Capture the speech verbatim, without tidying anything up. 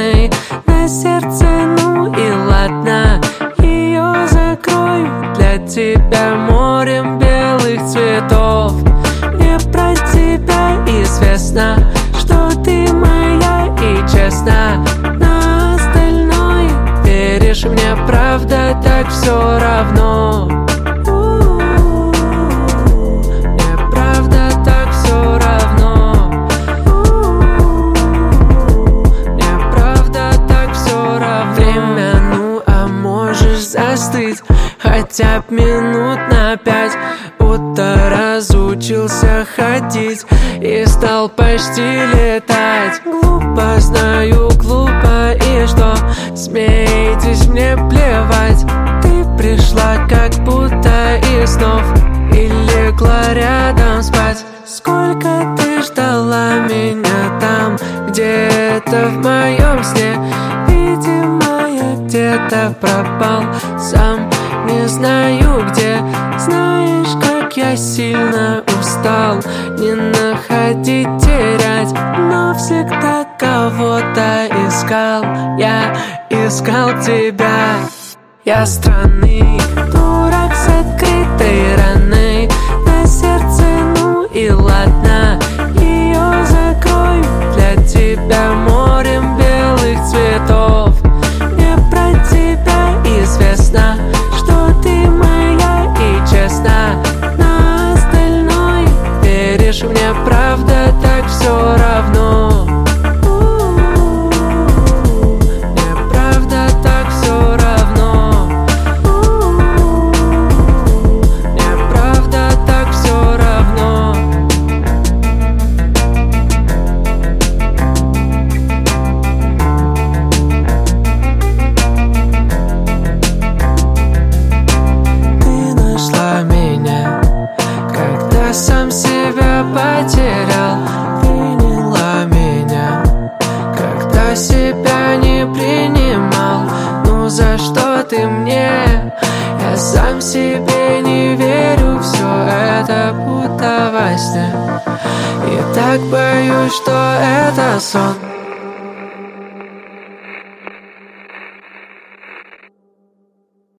раны на сердце, ну и ладно, ее закрою для тебя морем белых цветов. Мне про тебя известно, что ты моя и честна. На остальное веришь мне, правда, так все равно. Мне правда так все равно. Мне правда так все равно. Время, ну а можешь застыть хотя б минут на пять, будто разучился ходить и стал почти летать. Глупо, знаю, глупо, и что? Смеетесь, мне плевать. Ты пришла как будто из снов и легла рядом спать. Сколько ты ждала меня там, где-то в моем сне. Видимо, я где-то пропал, сам не знаю где. Знаешь, как я сильно устал не находить, терять, но всегда кого-то искал. Я искал тебя. Я странный дурак с открытой раной на сердце, ну и ладно, ее закрою для тебя морем белых цветов. Мне про тебя известно, что ты моя и честна. На остальное веришь мне, правда, так все равно. Сам себя потерял, приняла меня, когда себя не принимал. Ну за что ты мне? Я сам себе не верю, все это будто во сне. И так боюсь, что это сон.